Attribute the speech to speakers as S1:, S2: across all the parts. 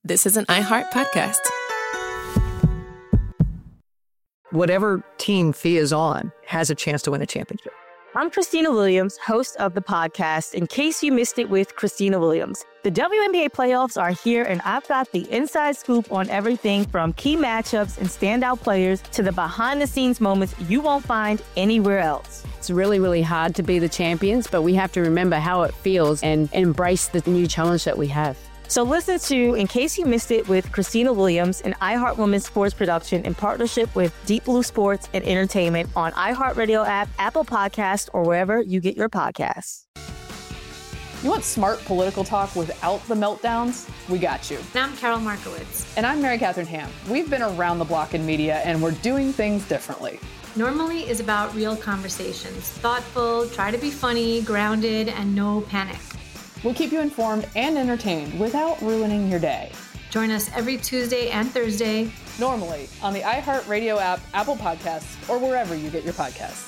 S1: this is an iHeart podcast.
S2: Whatever team Thea is on has a chance to win a championship.
S3: I'm Christina Williams, host of the podcast, In Case You Missed It with Christina Williams. The WNBA playoffs are here, and I've got the inside scoop on everything from key matchups and standout players to the behind-the-scenes moments you won't find anywhere else.
S4: It's really, really hard to be the champions, but we have to remember how it feels and embrace the new challenge that we have.
S3: So listen to In Case You Missed It with Christina Williams, an iHeart Women's Sports production in partnership with Deep Blue Sports and Entertainment on iHeartRadio app, Apple Podcasts, or wherever you get your podcasts.
S5: You want smart political talk without the meltdowns? We got you.
S6: And I'm Carol Markowitz.
S5: And I'm Mary Catherine Ham. We've been around the block in media, and we're doing things differently.
S6: Normally is about real conversations. Thoughtful, try to be funny, grounded, and no panic.
S5: We'll keep you informed and entertained without ruining your day.
S6: Join us every Tuesday and Thursday.
S5: Normally on the iHeartRadio app, Apple Podcasts, or wherever you get your podcasts.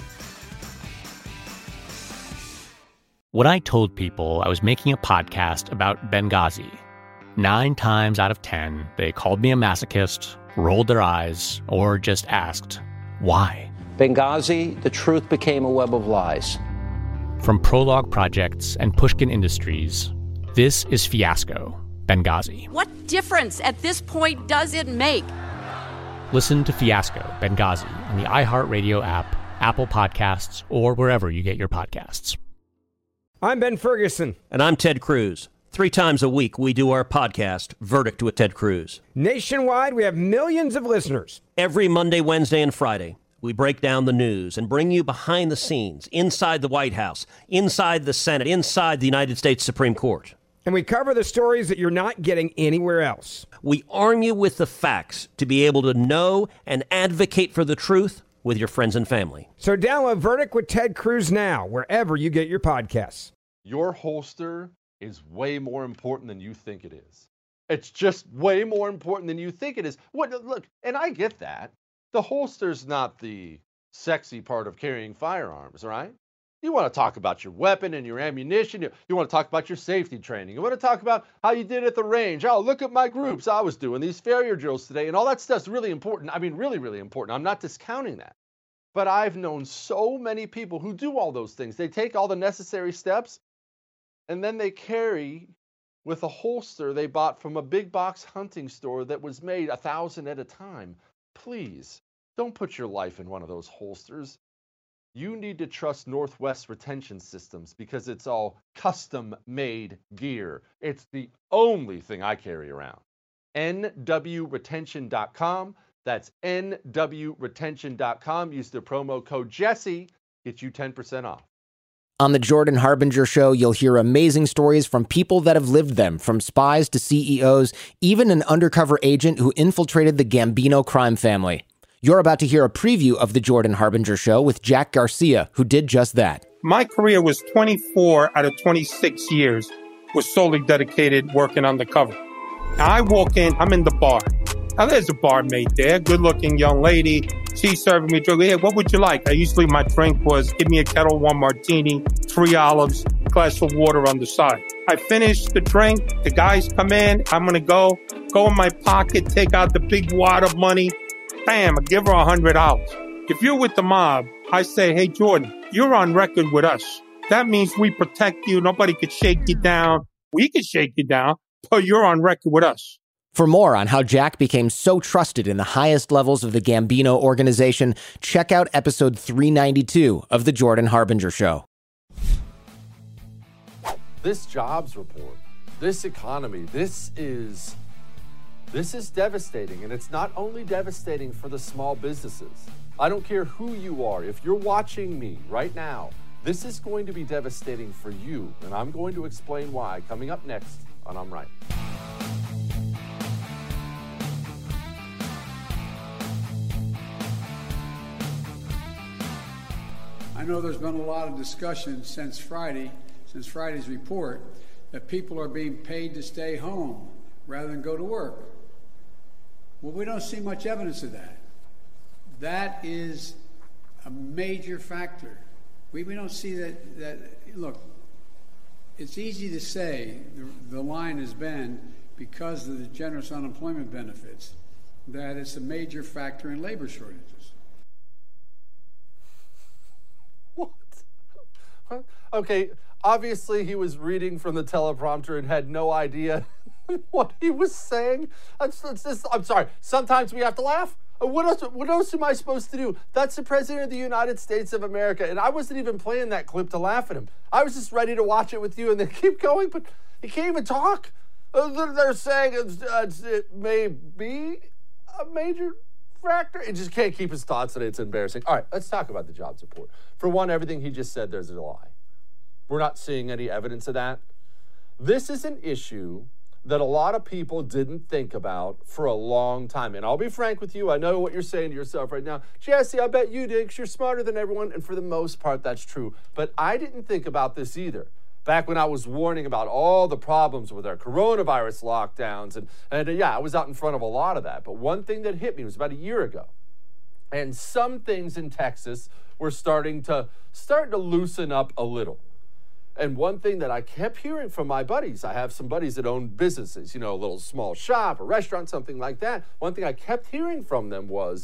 S7: When I told people I was making a podcast about Benghazi, 9 times out of 10, they called me a masochist, rolled their eyes, or just asked, why?
S8: Benghazi, the truth became a web of lies.
S7: From Prologue Projects and Pushkin Industries, this is Fiasco, Benghazi.
S9: What difference at this point does it make?
S7: Listen to Fiasco, Benghazi on the iHeartRadio app, Apple Podcasts, or wherever you get your podcasts.
S10: I'm Ben Ferguson.
S11: And I'm Ted Cruz. 3 times a week, we do our podcast, Verdict with Ted Cruz.
S10: Nationwide, we have millions of listeners.
S11: Every Monday, Wednesday, and Friday, we break down the news and bring you behind the scenes, inside the White House, inside the Senate, inside the United States Supreme Court.
S10: And we cover the stories that you're not getting anywhere else.
S11: We arm you with the facts to be able to know and advocate for the truth with your friends and family.
S10: So download Verdict with Ted Cruz now, wherever you get your podcasts.
S12: Your holster is way more important than you think it is. It's just way more important than you think it is. Look, and I get that. The holster's not the sexy part of carrying firearms, right? You want to talk about your weapon and your ammunition. You want to talk about your safety training. You want to talk about how you did at the range. Oh, look at my groups. I was doing these failure drills today, and all that stuff's really important. I mean, really, really important. I'm not discounting that. But I've known so many people who do all those things. They take all the necessary steps, and then they carry with a holster they bought from a big box hunting store that was made 1,000 at a time. Please, don't put your life in one of those holsters. You need to trust Northwest Retention Systems because it's all custom-made gear. It's the only thing I carry around. nwretention.com. That's nwretention.com. Use the promo code Jesse. Get you 10% off.
S13: On the Jordan Harbinger Show, you'll hear amazing stories from people that have lived them, from spies to CEOs, even an undercover agent who infiltrated the Gambino crime family. You're about to hear a preview of the Jordan Harbinger Show with Jack Garcia, who did just that.
S14: My career was 24 out of 26 years was solely dedicated working undercover. Now I walk in, I'm in the bar. Now there's a barmaid there, good-looking young lady. She's serving me a drink. Hey, what would you like? My drink was give me a Kettle One martini, 3 olives, glass of water on the side. I finish the drink. The guys come in. I'm going to go in my pocket, take out the big wad of money. Bam, I give her $100. If you're with the mob, I say, hey, Jordan, you're on record with us. That means we protect you. Nobody could shake you down. We could shake you down, but you're on record with us.
S13: For more on how Jack became so trusted in the highest levels of the Gambino organization, check out episode 392 of The Jordan Harbinger Show.
S12: This jobs report, this economy, this is devastating. And it's not only devastating for the small businesses. I don't care who you are. If you're watching me right now, this is going to be devastating for you. And I'm going to explain why coming up next on I'm Right.
S15: I know there's been a lot of discussion since Friday's report, that people are being paid to stay home rather than go to work. Well, we don't see much evidence of that. That is a major factor. We don't see that. Look, it's easy to say, the line has been, because of the generous unemployment benefits, that it's a major factor in labor shortages.
S12: What? Okay, obviously he was reading from the teleprompter and had no idea what he was saying. I'm sorry. Sometimes we have to laugh. What else am I supposed to do? That's the President of the United States of America, and I wasn't even playing that clip to laugh at him. I was just ready to watch it with you and then keep going, but he can't even talk. They're saying it may be a major factor. He just can't keep his thoughts in it. It's embarrassing. All right, let's talk about the jobs report. For one, everything he just said, there's a lie. We're not seeing any evidence of that. This is an issue that a lot of people didn't think about for a long time. And I'll be frank with you, I know what you're saying to yourself right now. Jesse, I bet you did, because you're smarter than everyone, and for the most part, that's true. But I didn't think about this either. Back when I was warning about all the problems with our coronavirus lockdowns, and I was out in front of a lot of that. But one thing that hit me was about a year ago. And some things in Texas were starting to loosen up a little. And one thing that I kept hearing from my buddies, I have some buddies that own businesses, a little small shop, a restaurant, something like that. One thing I kept hearing from them was,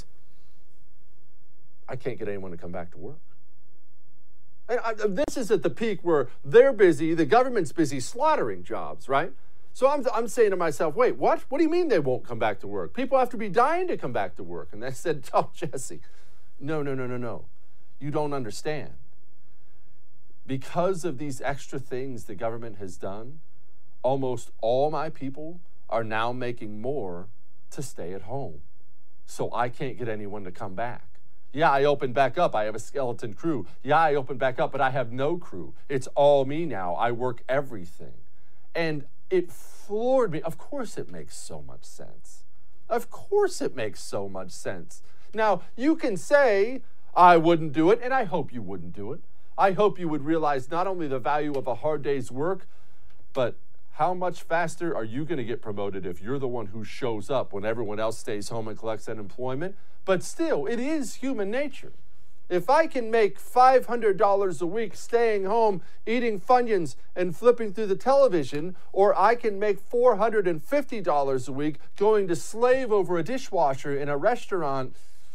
S12: I can't get anyone to come back to work. And this is at the peak where they're busy, the government's busy slaughtering jobs, right? So I'm saying to myself, wait, what? What do you mean they won't come back to work? People have to be dying to come back to work. And they said, oh, Jesse, no. You don't understand. Because of these extra things the government has done, almost all my people are now making more to stay at home. So I can't get anyone to come back. Yeah, I opened back up. I have a skeleton crew. Yeah, I opened back up, but I have no crew. It's all me now. I work everything. And it floored me. Of course it makes so much sense. Of course it makes so much sense. Now, you can say, I wouldn't do it, and I hope you wouldn't do it. I hope you would realize not only the value of a hard day's work, but how much faster are you going to get promoted if you're the one who shows up when everyone else stays home and collects unemployment? But still, it is human nature. If I can make $500 a week staying home, eating Funyuns and flipping through the television, or I can make $450 a week going to slave over a dishwasher in a restaurant,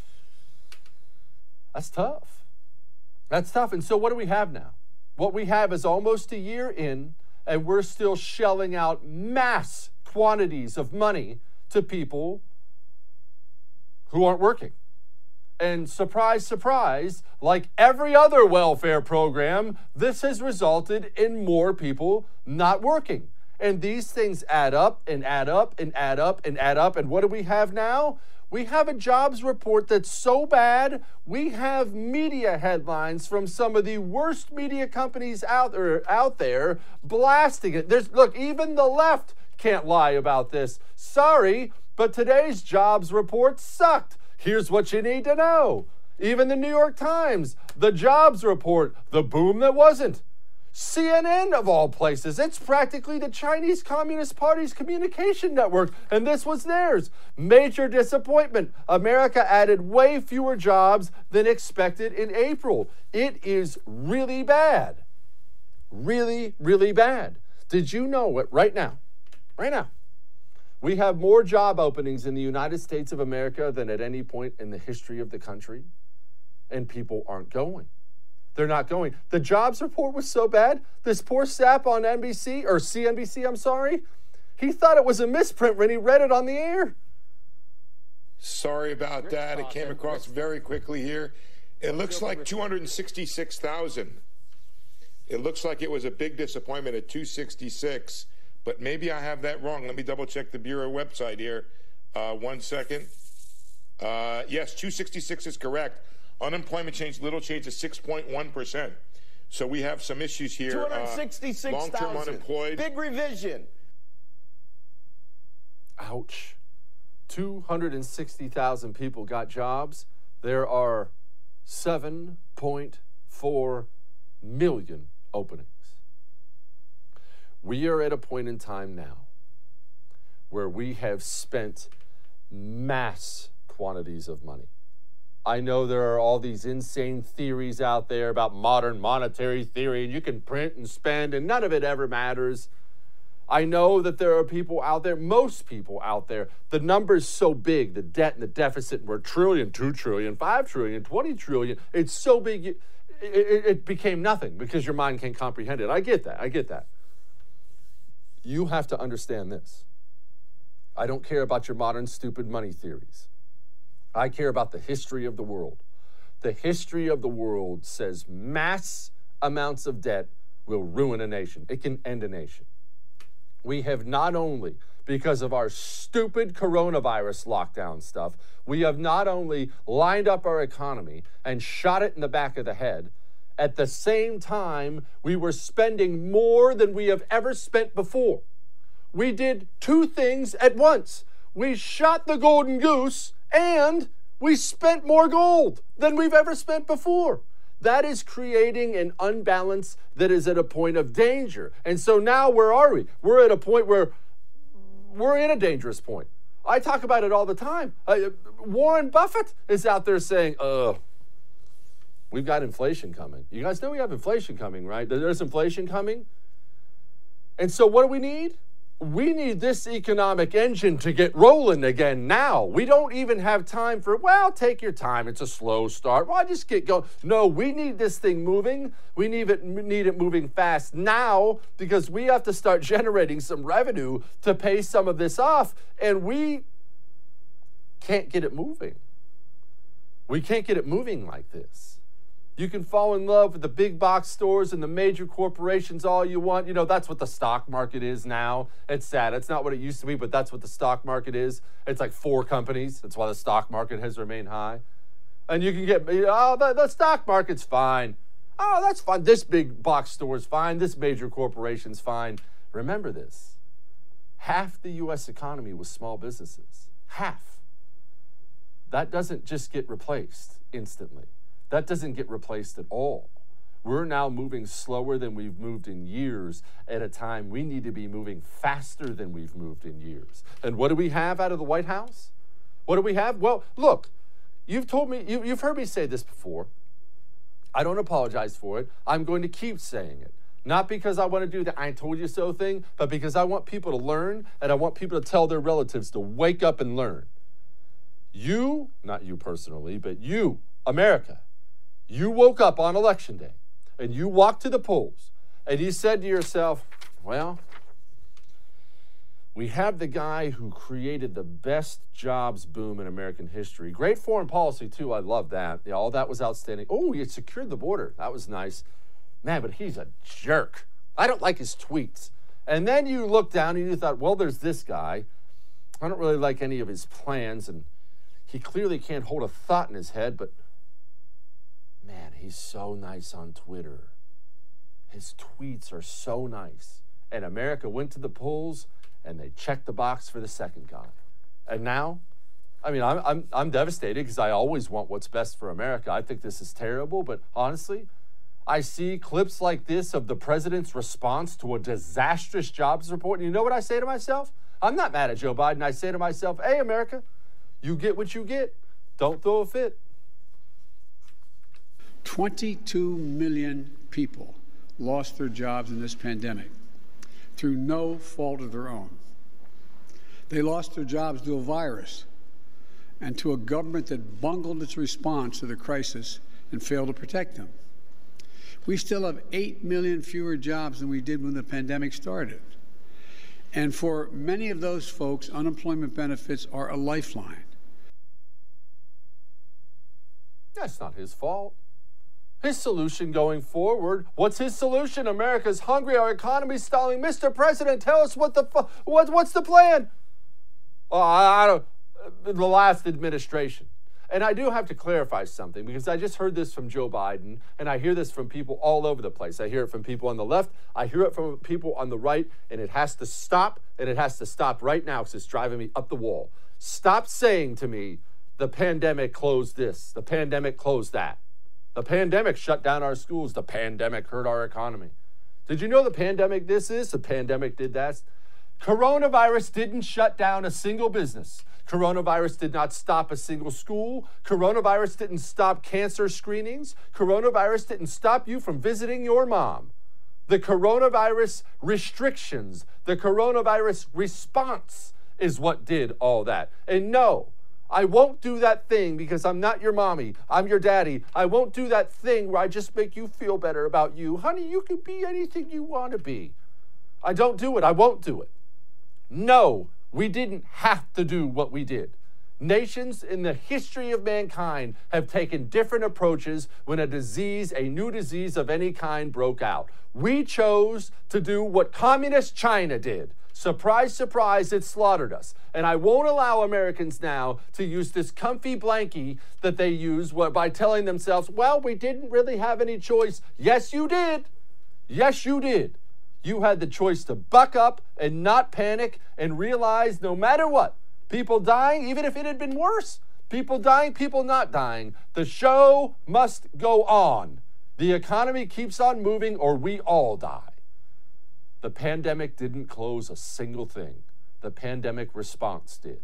S12: that's tough. That's tough. And so what do we have now? What we have is almost a year in, and we're still shelling out mass quantities of money to people who aren't working. And surprise, surprise, like every other welfare program, this has resulted in more people not working. And these things add up and add up and add up and add up. And what do we have now? We have a jobs report that's so bad, we have media headlines from some of the worst media companies out there blasting it. Look, even the left can't lie about this. Sorry, but today's jobs report sucked. Here's what you need to know. Even the New York Times, the jobs report, the boom that wasn't. CNN, of all places, it's practically the Chinese Communist Party's communication network, and this was theirs. Major disappointment. America added way fewer jobs than expected in April. It is really bad. Really, really bad. Did you know it right now? Right now. We have more job openings in the United States of America than at any point in the history of the country, and people aren't going. They're not going. The jobs report was so bad, this poor sap on NBC, or CNBC, I'm sorry, he thought it was a misprint when he read it on the air.
S1: Sorry about that. It came across very quickly here. It looks like 266,000. It looks like it was a big disappointment at 266, but maybe I have that wrong. Let me double check the Bureau website here. 1 second. Yes, 266 is correct. Unemployment little change to 6.1%. So we have some issues here.
S16: 266,000.
S1: Long-term unemployed.
S16: Big revision.
S12: Ouch. 260,000 people got jobs. There are 7.4 million openings. We are at a point in time now where we have spent mass quantities of money. I know there are all these insane theories out there about modern monetary theory, and you can print and spend, and none of it ever matters. I know that there are people out there, most people out there, the number's so big, the debt and the deficit were trillion, 2 trillion, 5 trillion, 20 trillion. It's so big, it became nothing because your mind can't comprehend it. I get that. You have to understand this. I don't care about your modern stupid money theories. I care about the history of the world. The history of the world says mass amounts of debt will ruin a nation. It can end a nation. We have not only, because of our stupid coronavirus lockdown stuff, we have not only lined up our economy and shot it in the back of the head, at the same time, we were spending more than we have ever spent before. We did 2 things at once. We shot the golden goose and we spent more gold than we've ever spent before. That is creating an unbalance that is at a point of danger. And so now where are we? We're at a point where we're in a dangerous point. I talk about it all the time. Warren Buffett is out there saying, we've got inflation coming. You guys know we have inflation coming, right? There's inflation coming. And so what do we need? We need this economic engine to get rolling again now. We don't even have time for, take your time. It's a slow start. Just get going. No, we need this thing moving. We need it moving fast now because we have to start generating some revenue to pay some of this off, and we can't get it moving. We can't get it moving like this. You can fall in love with the big box stores and the major corporations all you want. You know, that's what the stock market is now. It's sad. It's not what it used to be, but that's what the stock market is. It's like 4 companies. That's why the stock market has remained high. And you can get, the stock market's fine. Oh, that's fine. This big box store is fine. This major corporation's fine. Remember this. Half the U.S. economy was small businesses. Half. That doesn't just get replaced instantly. That doesn't get replaced at all. We're now moving slower than we've moved in years at a time we need to be moving faster than we've moved in years. And what do we have out of the White House? What do we have? Well, look, you've heard me say this before. I don't apologize for it. I'm going to keep saying it. Not because I want to do the I told you so thing, but because I want people to learn and I want people to tell their relatives to wake up and learn. You, not you personally, but you, America, you woke up on Election Day and you walked to the polls and you said to yourself, we have the guy who created the best jobs boom in American history. Great foreign policy, too. I love that. Yeah, all that was outstanding. Oh, he secured the border. That was nice. Man, but he's a jerk. I don't like his tweets. And then you looked down and you thought, there's this guy. I don't really like any of his plans, and he clearly can't hold a thought in his head, but man, he's so nice on Twitter. His tweets are so nice. And America went to the polls and they checked the box for the second guy. And now, I'm devastated because I always want what's best for America. I think this is terrible, but honestly, I see clips like this of the president's response to a disastrous jobs report. And you know what I say to myself? I'm not mad at Joe Biden. I say to myself, hey, America, you get what you get. Don't throw a fit.
S15: 22 million people lost their jobs in this pandemic through no fault of their own. They lost their jobs to a virus and to a government that bungled its response to the crisis and failed to protect them. We still have 8 million fewer jobs than we did when the pandemic started. And for many of those folks, unemployment benefits are a lifeline.
S12: That's not his fault. His solution going forward, what's his solution? America's hungry, our economy's stalling. Mr. President, tell us what's the plan? The last administration. And I do have to clarify something because I just heard this from Joe Biden and I hear this from people all over the place. I hear it from people on the left. I hear it from people on the right, and it has to stop, and it has to stop right now because it's driving me up the wall. Stop saying to me, the pandemic closed this, the pandemic closed that. The pandemic shut down our schools. The pandemic hurt our economy. Did you know the pandemic this is? The pandemic did that. Coronavirus didn't shut down a single business. Coronavirus did not stop a single school. Coronavirus didn't stop cancer screenings. Coronavirus didn't stop you from visiting your mom. The coronavirus restrictions, the coronavirus response is what did all that. And no, I won't do that thing because I'm not your mommy. I'm your daddy. I won't do that thing where I just make you feel better about you. Honey, you can be anything you want to be. I don't do it. I won't do it. No, we didn't have to do what we did. Nations in the history of mankind have taken different approaches when a new disease of any kind broke out. We chose to do what communist China did. Surprise, surprise, it slaughtered us. And I won't allow Americans now to use this comfy blankie that they use by telling themselves, well, we didn't really have any choice. Yes, you did. Yes, you did. You had the choice to buck up and not panic and realize no matter what, people dying, even if it had been worse, people dying, people not dying, the show must go on. The economy keeps on moving or we all die. The pandemic didn't close a single thing. The pandemic response did.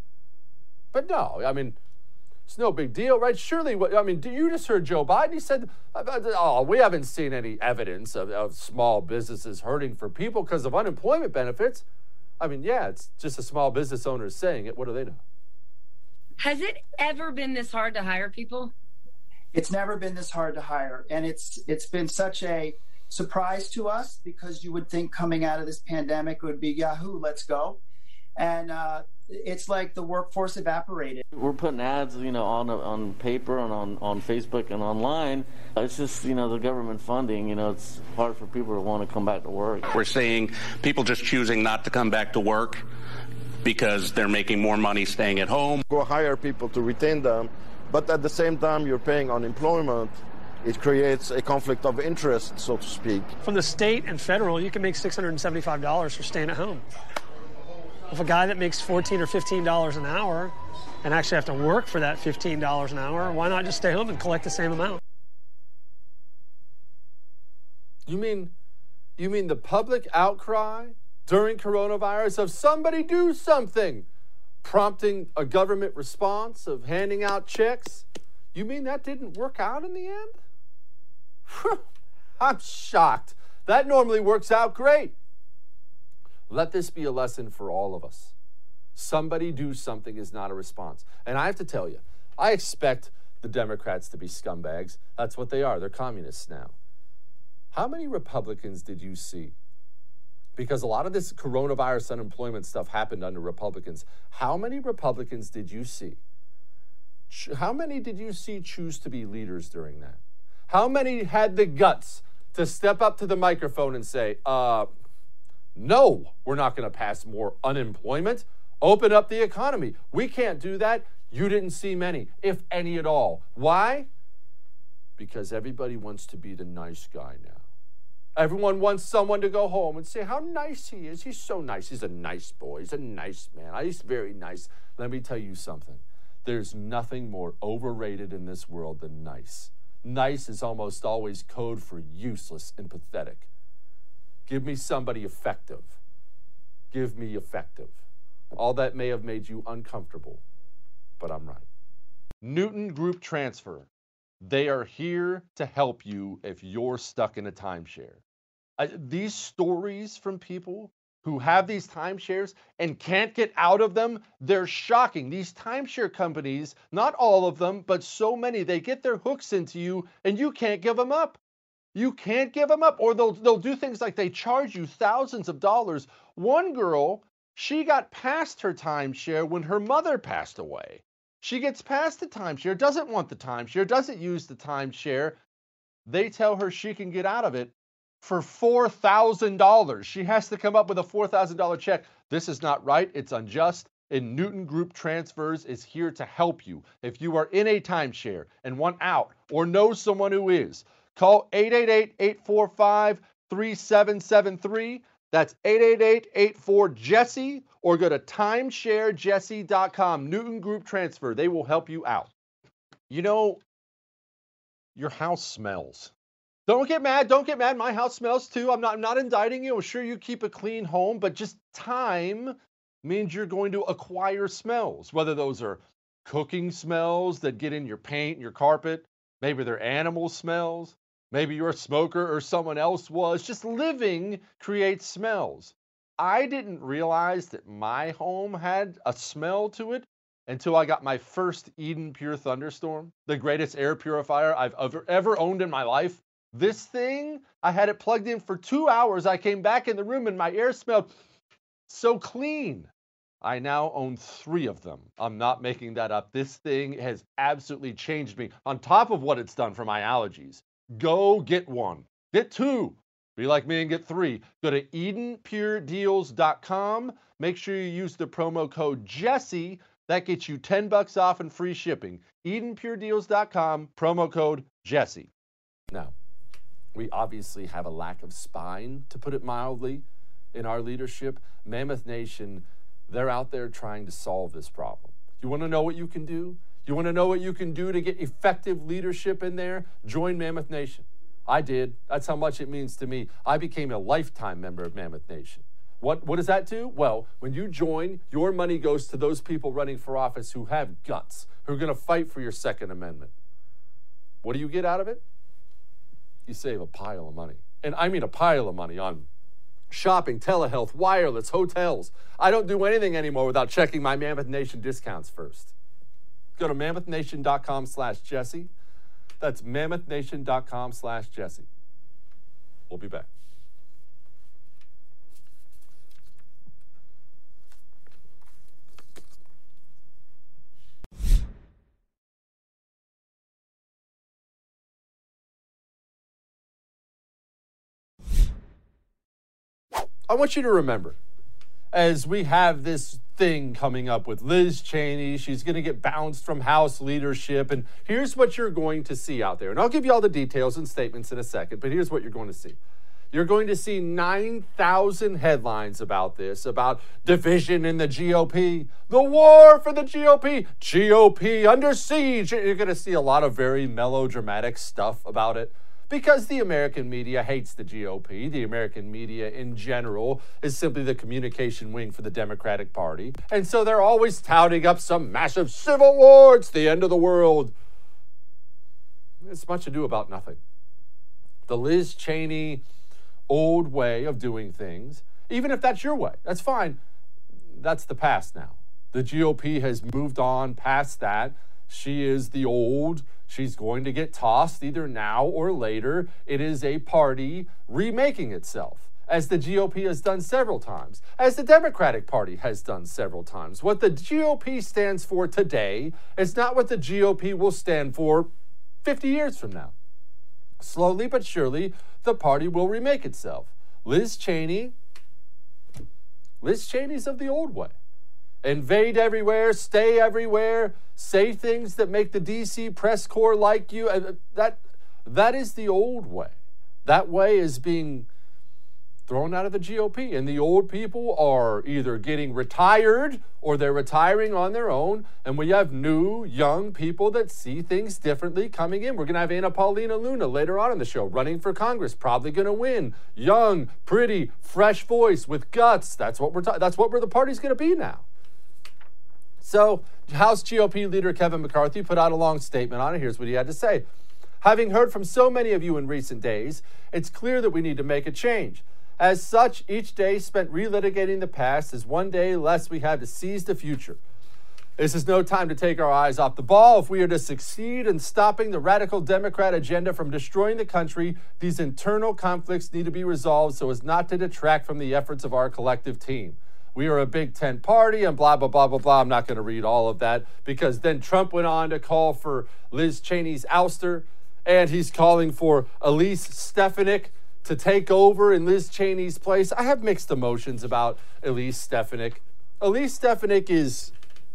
S12: But no, I mean, it's no big deal, right? Surely, you just heard Joe Biden. He said, we haven't seen any evidence of small businesses hurting for people because of unemployment benefits. I mean, yeah, it's just a small business owner saying it. What do they know?
S16: Has it ever been this hard to hire people?
S17: It's never been this hard to hire. And it's been such a surprise to us because you would think coming out of this pandemic would be, Yahoo, let's go. And it's like the workforce evaporated.
S18: We're putting ads, on paper and on Facebook and online. It's just, the government funding, it's hard for people to want to come back to work.
S19: We're seeing people just choosing not to come back to work because they're making more money staying at home.
S20: Go hire people to retain them, but at the same time you're paying unemployment. It creates a conflict of interest, so to speak.
S21: From the state and federal, you can make $675 for staying at home. If a guy that makes $14 or $15 an hour and actually have to work for that $15 an hour, why not just stay home and collect the same amount?
S12: You mean the public outcry during coronavirus of somebody do something, prompting a government response of handing out checks? You mean that didn't work out in the end? I'm shocked. That normally works out great. Let this be a lesson for all of us. Somebody do something is not a response. And I have to tell you, I expect the Democrats to be scumbags. That's what they are. They're communists now. How many Republicans did you see? Because a lot of this coronavirus unemployment stuff happened under Republicans. How many Republicans did you see? How many did you see choose to be leaders during that? How many had the guts to step up to the microphone and say, no, we're not going to pass more unemployment. Open up the economy. We can't do that. You didn't see many, if any at all. Why? Because everybody wants to be the nice guy now. Everyone wants someone to go home and say how nice he is. He's so nice. He's a nice boy. He's a nice man. He's very nice. Let me tell you something. There's nothing more overrated in this world than nice. Nice is almost always code for useless and pathetic. Give me somebody effective. Give me effective. All that may have made you uncomfortable, but I'm right. Newton Group Transfer. They are here to help you if you're stuck in a timeshare. These stories from people who have these timeshares and can't get out of them, they're shocking. These timeshare companies, not all of them, but so many, they get their hooks into you and you can't give them up. You can't give them up, or they'll do things like they charge you thousands of dollars. One girl, she got past her timeshare when her mother passed away. She gets past the timeshare, doesn't want the timeshare, doesn't use the timeshare. They tell her she can get out of it for $4,000. She has to come up with a $4,000 check. This is not right. It's unjust. And Newton Group Transfers is here to help you. If you are in a timeshare and want out or know someone who is, call 888-845-3773. That's 888-84-JESSE, or go to timesharejesse.com. Newton Group Transfer. They will help you out. You know, your house smells. Don't get mad. Don't get mad. My house smells too. I'm not indicting you. I'm sure you keep a clean home, but just time means you're going to acquire smells, whether those are cooking smells that get in your paint, your carpet, maybe they're animal smells. Maybe you're a smoker or someone else was. Just living creates smells. I didn't realize that my home had a smell to it until I got my first Eden Pure Thunderstorm, the greatest air purifier I've ever owned in my life. This thing, I had it plugged in for 2 hours. I came back in the room and my air smelled so clean. I now own 3 of them. I'm not making that up. This thing has absolutely changed me. On top of what it's done for my allergies, go get one. Get 2. Be like me and get 3. Go to EdenPureDeals.com. Make sure you use the promo code Jesse. That gets you $10 off and free shipping. EdenPureDeals.com, promo code Jesse. Now, we obviously have a lack of spine, to put it mildly, in our leadership. Mammoth Nation, they're out there trying to solve this problem. You want to know what you can do? You want to know what you can do to get effective leadership in there? Join Mammoth Nation. I did. That's how much it means to me. I became a lifetime member of Mammoth Nation. What does that do? Well, when you join, your money goes to those people running for office who have guts, who are going to fight for your Second Amendment. What do you get out of it? You save a pile of money. And I mean a pile of money on shopping, telehealth, wireless, hotels. I don't do anything anymore without checking my Mammoth Nation discounts first. Go to MammothNation.com/Jesse. That's MammothNation.com/Jesse. We'll be back. I want you to remember, as we have this thing coming up with Liz Cheney, she's going to get bounced from House leadership, and here's what you're going to see out there. And I'll give you all the details and statements in a second, but here's what you're going to see. You're going to see 9,000 headlines about this, about division in the GOP, the war for the GOP, GOP under siege. You're going to see a lot of very melodramatic stuff about it. Because the American media hates the GOP. The American media in general is simply the communication wing for the Democratic Party. And so they're always touting up some massive civil war. It's the end of the world. It's much ado about nothing. The Liz Cheney old way of doing things, even if that's your way, that's fine. That's the past now. The GOP has moved on past that. She is the old. She's going to get tossed either now or later. It is a party remaking itself, as the GOP has done several times, as the Democratic Party has done several times. What the GOP stands for today is not what the GOP will stand for 50 years from now. Slowly but surely, the party will remake itself. Liz Cheney's of the old way. Invade everywhere, stay everywhere, say things that make the DC press corps like you. That is the old way. That way is being thrown out of the GOP. And the old people are either getting retired or they're retiring on their own. And we have new, young people that see things differently coming in. We're going to have Anna Paulina Luna later on in the show, running for Congress, probably going to win. Young, pretty, fresh voice with guts. That's what the party's going to be now. So House GOP leader Kevin McCarthy put out a long statement on it. Here's what he had to say. Having heard from so many of you in recent days, it's clear that we need to make a change. As such, each day spent relitigating the past is one day less we have to seize the future. This is no time to take our eyes off the ball. If we are to succeed in stopping the radical Democrat agenda from destroying the country, these internal conflicts need to be resolved so as not to detract from the efforts of our collective team. We are a Big Tent party and blah, blah, blah, blah, blah. I'm not going to read all of that because then Trump went on to call for Liz Cheney's ouster, and he's calling for Elise Stefanik to take over in Liz Cheney's place. I have mixed emotions about Elise Stefanik. Elise Stefanik is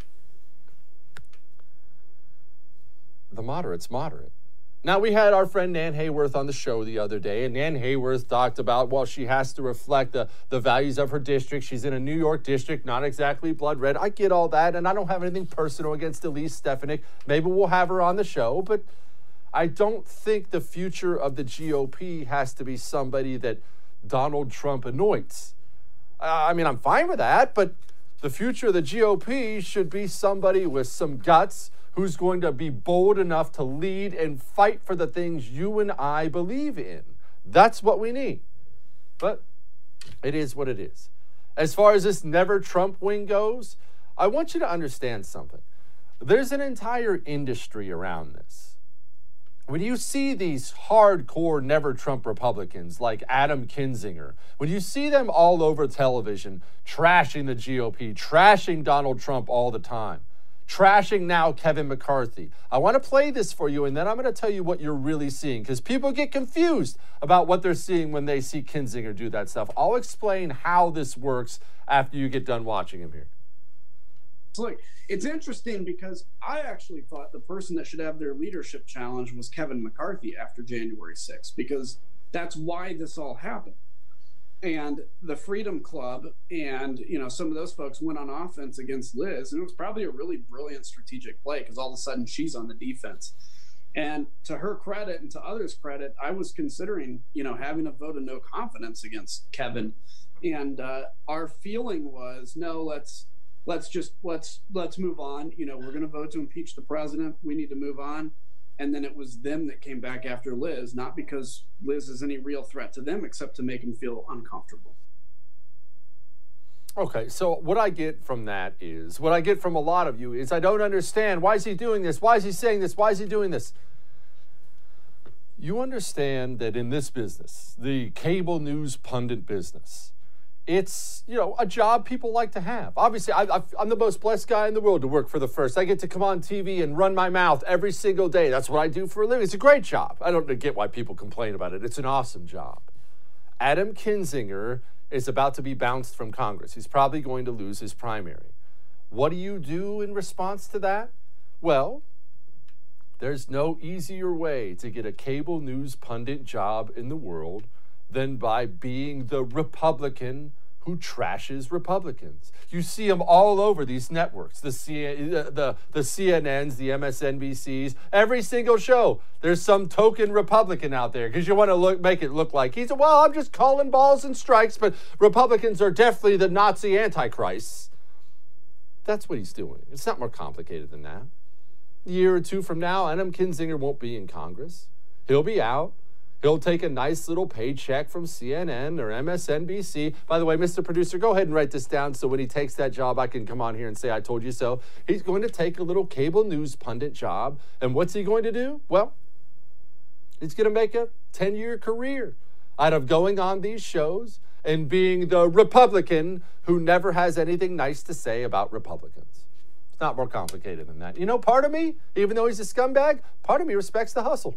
S12: the moderate's moderate. Now, we had our friend Nan Hayworth on the show the other day, and Nan Hayworth talked about, well, she has to reflect the values of her district. She's in a New York district, not exactly blood red. I get all that, and I don't have anything personal against Elise Stefanik. Maybe we'll have her on the show, but I don't think the future of the GOP has to be somebody that Donald Trump anoints. I mean, I'm fine with that, but the future of the GOP should be somebody with some guts, who's going to be bold enough to lead and fight for the things you and I believe in. That's what we need. But it is what it is. As far as this Never Trump wing goes, I want you to understand something. There's an entire industry around this. When you see these hardcore Never Trump Republicans like Adam Kinzinger, when you see them all over television trashing the GOP, trashing Donald Trump all the time, trashing now Kevin McCarthy, I want to play this for you, and then I'm going to tell you what you're really seeing, because people get confused about what they're seeing when they see Kinzinger do that stuff. I'll explain how this works after you get done watching him here.
S2: Look, it's interesting because I actually thought the person that should have their leadership challenge was Kevin McCarthy after January 6th, because that's why this all happened. And the Freedom Club and, some of those folks went on offense against Liz, and it was probably a really brilliant strategic play because all of a sudden she's on the defense. And to her credit and to others' credit, I was considering, having a vote of no confidence against Kevin. And our feeling was, no, let's move on. We're going to vote to impeach the president. We need to move on. And then it was them that came back after Liz, not because Liz is any real threat to them, except to make them feel uncomfortable.
S12: Okay, so what I get from that is, what I get from a lot of you is, I don't understand. Why is he doing this? Why is he saying this? Why is he doing this? You understand that in this business, the cable news pundit business, it's, a job people like to have. Obviously, I'm the most blessed guy in the world to work for The First. I get to come on TV and run my mouth every single day. That's what I do for a living. It's a great job. I don't get why people complain about it. It's an awesome job. Adam Kinzinger is about to be bounced from Congress. He's probably going to lose his primary. What do you do in response to that? Well, there's no easier way to get a cable news pundit job in the world than by being the Republican who trashes Republicans. You see them all over these networks, the CNNs, the MSNBCs, every single show. There's some token Republican out there because you want to make it look like I'm just calling balls and strikes, but Republicans are definitely the Nazi antichrists. That's what he's doing. It's not more complicated than that. A year or two from now, Adam Kinzinger won't be in Congress. He'll be out. He'll take a nice little paycheck from CNN or MSNBC. By the way, Mr. Producer, go ahead and write this down so when he takes that job, I can come on here and say, I told you so. He's going to take a little cable news pundit job. And what's he going to do? Well, he's going to make a 10-year career out of going on these shows and being the Republican who never has anything nice to say about Republicans. It's not more complicated than that. Part of me, even though he's a scumbag, part of me respects the hustle.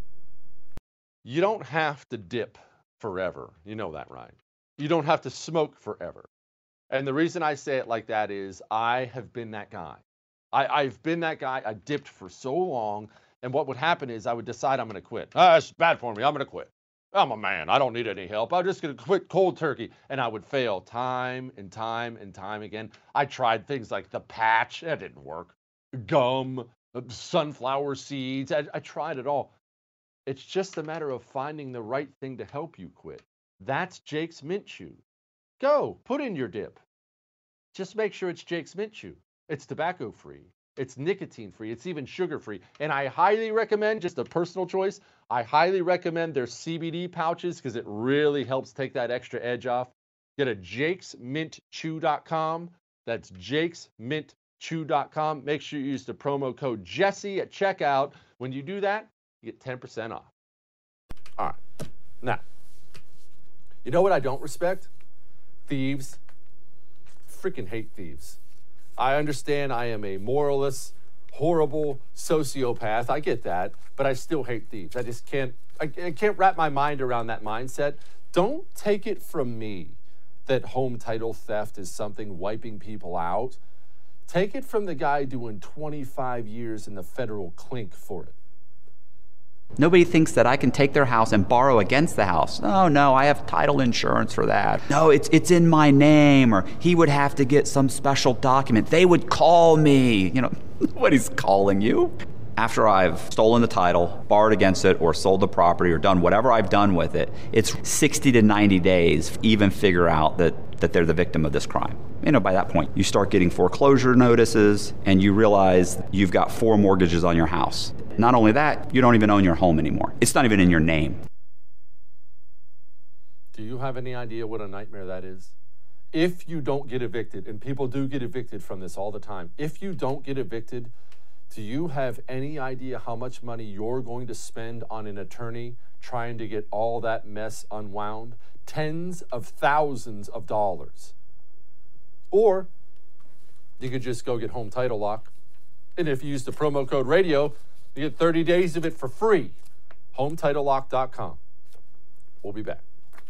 S12: You don't have to dip forever. You know that, right? You don't have to smoke forever. And the reason I say it like that is I have been that guy. I've been that guy. I dipped for so long. And what would happen is I would decide I'm going to quit. It's bad for me. I'm going to quit. I'm a man. I don't need any help. I'm just going to quit cold turkey. And I would fail time and time and time again. I tried things like the patch. That didn't work. Gum, sunflower seeds. I tried it all. It's just a matter of finding the right thing to help you quit. That's Jake's Mint Chew. Go, put in your dip. Just make sure it's Jake's Mint Chew. It's tobacco-free. It's nicotine-free. It's even sugar-free. And I highly recommend, just a personal choice, I highly recommend their CBD pouches because it really helps take that extra edge off. Get a jakesmintchew.com. That's jakesmintchew.com. Make sure you use the promo code Jesse at checkout. When you do that, you get 10% off. All right. Now, you know what I don't respect? Thieves. Freaking hate thieves. I understand I am a moralist, horrible sociopath. I get that, but I still hate thieves. I just can't wrap my mind around that mindset. Don't take it from me that home title theft is something wiping people out. Take it from the guy doing 25 years in the federal clink for it.
S22: Nobody thinks that I can take their house and borrow against the house. Oh, no, I have title insurance for that. No, it's in my name, or he would have to get some special document. They would call me. Nobody's calling you. After I've stolen the title, borrowed against it, or sold the property, or done whatever I've done with it, it's 60 to 90 days to even figure out that they're the victim of this crime. By that point, you start getting foreclosure notices and you realize you've got 4 mortgages on your house. Not only that, you don't even own your home anymore. It's not even in your name.
S12: Do you have any idea what a nightmare that is? If you don't get evicted, and people do get evicted from this all the time, if you don't get evicted, do you have any idea how much money you're going to spend on an attorney trying to get all that mess unwound? Tens of thousands of dollars. Or you could just go get Home Title Lock. And if you use the promo code radio, you get 30 days of it for free. HomeTitleLock.com. We'll be back.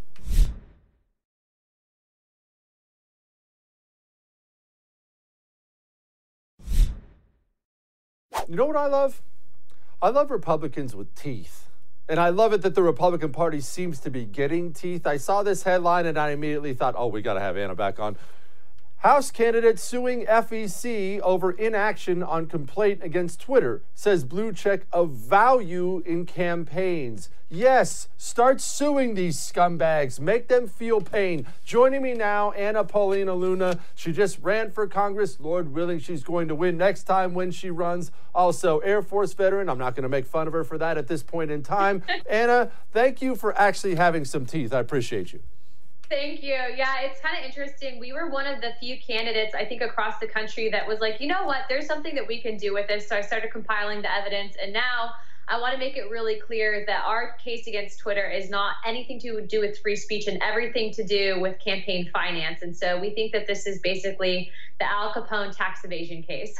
S12: You know what I love? I love Republicans with teeth. And I love it that the Republican Party seems to be getting teeth. I saw this headline and I immediately thought, oh, we got to have Anna back on. House candidate suing FEC over inaction on complaint against Twitter, says blue check of value in campaigns. Yes, start suing these scumbags. Make them feel pain. Joining me now, Anna Paulina Luna. She just ran for Congress. Lord willing, she's going to win next time when she runs. Also, Air Force veteran. I'm not going to make fun of her for that at this point in time. Anna, thank you for actually having some teeth. I appreciate you.
S3: Thank you. Yeah, it's kind of interesting. We were one of the few candidates, I think, across the country that was like, you know what, there's something that we can do with this. So I started compiling the evidence. And now I want to make it really clear that our case against Twitter is not anything to do with free speech and everything to do with campaign finance. And so we think that this is basically the Al Capone tax evasion case.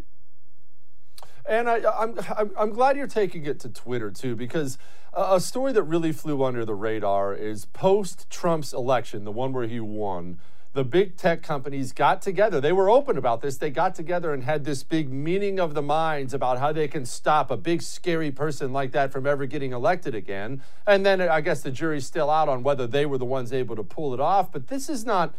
S12: And I'm glad you're taking it to Twitter, too, because a story that really flew under the radar is post-Trump's election, the one where he won, the big tech companies got together. They were open about this. They got together and had this big meeting of the minds about how they can stop a big, scary person like that from ever getting elected again. And then I guess the jury's still out on whether they were the ones able to pull it off. But this is not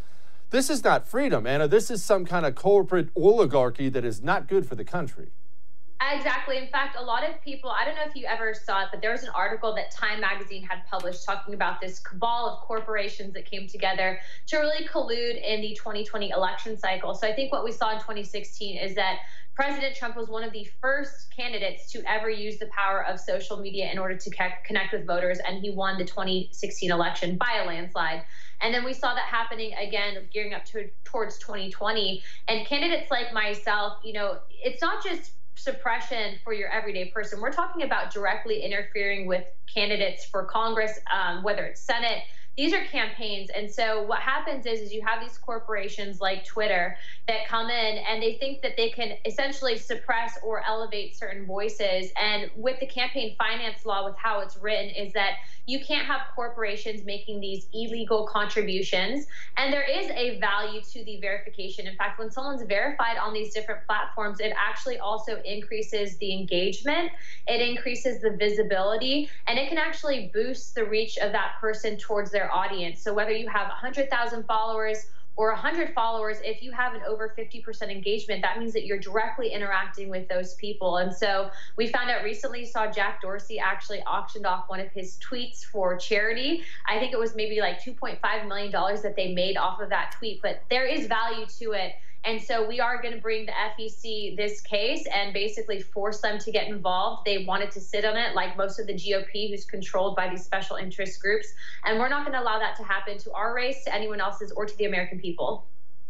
S12: freedom, Anna. This is some kind of corporate oligarchy that is not good for the country.
S3: Exactly. In fact, a lot of people, I don't know if you ever saw it, but there was an article that Time Magazine had published talking about this cabal of corporations that came together to really collude in the 2020 election cycle. So I think what we saw in 2016 is that President Trump was one of the first candidates to ever use the power of social media in order to connect with voters, and he won the 2016 election by a landslide. And then we saw that happening again, gearing up towards 2020. And candidates like myself, it's not just suppression for your everyday person. We're talking about directly interfering with candidates for Congress, whether it's Senate. These are campaigns. And so what happens is you have these corporations like Twitter that come in and they think that they can essentially suppress or elevate certain voices. And with the campaign finance law, with how it's written, is that you can't have corporations making these illegal contributions. And there is a value to the verification. In fact, when someone's verified on these different platforms, it actually also increases the engagement, it increases the visibility, and it can actually boost the reach of that person towards their audience. So whether you have 100,000 followers or 100 followers, if you have an over 50% engagement, that means that you're directly interacting with those people. And so we found out recently, saw Jack Dorsey actually auctioned off one of his tweets for charity. I think it was maybe like $2.5 million that they made off of that tweet, but there is value to it. And so we are going to bring the FEC this case and basically force them to get involved. They wanted to sit on it like most of the GOP, who's controlled by these special interest groups. And we're not going to allow that to happen to our race, to anyone else's, or to the American people.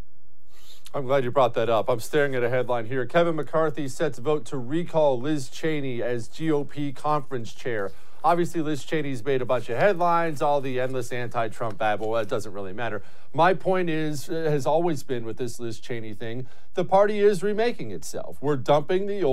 S12: I'm glad you brought that up. I'm staring at a headline here. Kevin McCarthy sets vote to recall Liz Cheney as GOP conference chair. Obviously, Liz Cheney's made a bunch of headlines, all the endless anti-Trump babble. Well, it doesn't really matter. My point has always been with this Liz Cheney thing, the party is remaking itself. We're dumping the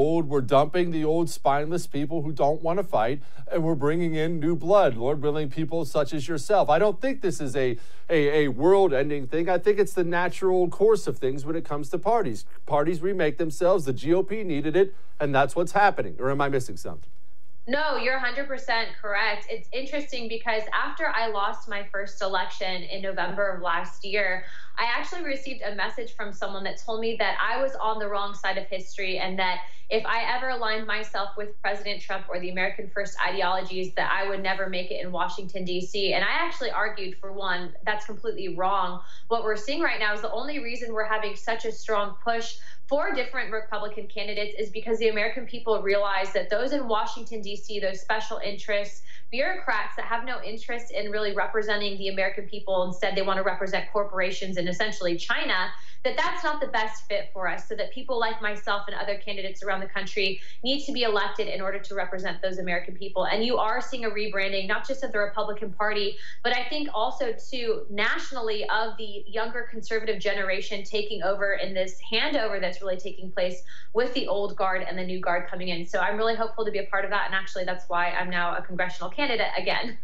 S12: old spineless people who don't want to fight, and we're bringing in new blood, Lord willing, people such as yourself. I don't think this is a world-ending thing. I think it's the natural course of things when it comes to parties. Parties remake themselves. The GOP needed it, and that's what's happening. Or am I missing something?
S3: No, you're 100% correct. It's interesting because after I lost my first election in November of last year, I actually received a message from someone that told me that I was on the wrong side of history, and that if I ever aligned myself with President Trump or the American First ideologies, that I would never make it in Washington, D.C. And I actually argued, for one, that's completely wrong. What we're seeing right now is the only reason we're having such a strong push for different Republican candidates is because the American people realize that those in Washington, D.C., those special interests, bureaucrats that have no interest in really representing the American people, instead they want to represent corporations and essentially China, that's not the best fit for us, so that people like myself and other candidates around the country need to be elected in order to represent those American people. And you are seeing a rebranding, not just of the Republican Party, but I think also too nationally of the younger conservative generation taking over in this handover that's really taking place with the old guard and the new guard coming in. So I'm really hopeful to be a part of that. And actually, that's why I'm now a congressional candidate again.